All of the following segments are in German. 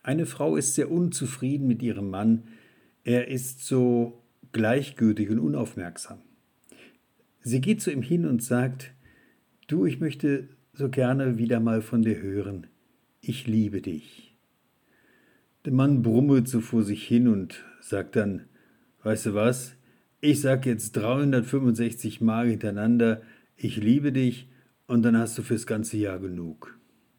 Eine Frau ist sehr unzufrieden mit ihrem Mann. Er ist so gleichgültig und unaufmerksam. Sie geht zu ihm hin und sagt: Du, ich möchte so gerne wieder mal von dir hören. Ich liebe dich. Der Mann brummelt so vor sich hin und sagt dann: Weißt du was? Ich sag jetzt 365 Mal hintereinander: Ich liebe dich, und dann hast du fürs ganze Jahr genug.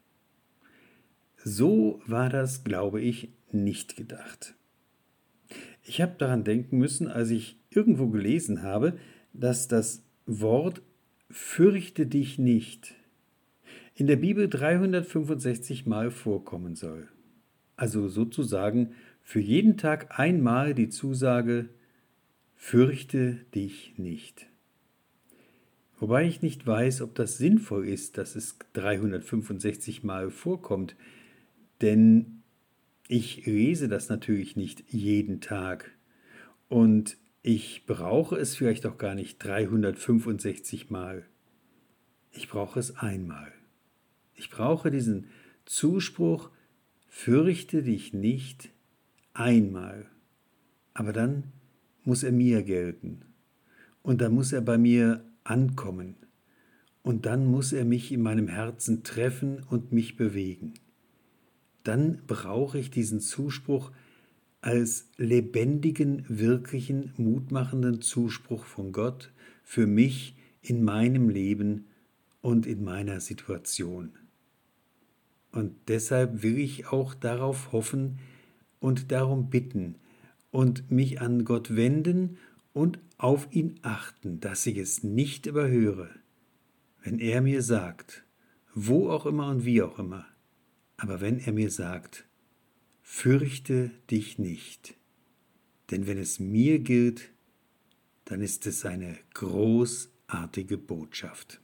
So war das, glaube ich, nicht gedacht. Ich habe daran denken müssen, als ich irgendwo gelesen habe, dass das Wort fürchte dich nicht in der Bibel 365 Mal vorkommen soll. Also sozusagen für jeden Tag einmal die Zusage, fürchte dich nicht. Wobei ich nicht weiß, ob das sinnvoll ist, dass es 365 Mal vorkommt, denn ich lese das natürlich nicht jeden Tag und ich brauche es vielleicht auch gar nicht 365 Mal. Ich brauche es einmal. Ich brauche diesen Zuspruch, fürchte dich nicht, einmal. Aber dann muss er mir gelten. Und dann muss er bei mir ankommen. Und dann muss er mich in meinem Herzen treffen und mich bewegen. Dann brauche ich diesen Zuspruch als lebendigen, wirklichen, mutmachenden Zuspruch von Gott für mich in meinem Leben und in meiner Situation. Und deshalb will ich auch darauf hoffen und darum bitten und mich an Gott wenden und auf ihn achten, dass ich es nicht überhöre, wenn er mir sagt, wo auch immer und wie auch immer, aber wenn er mir sagt, fürchte dich nicht, denn wenn es mir gilt, dann ist es eine großartige Botschaft.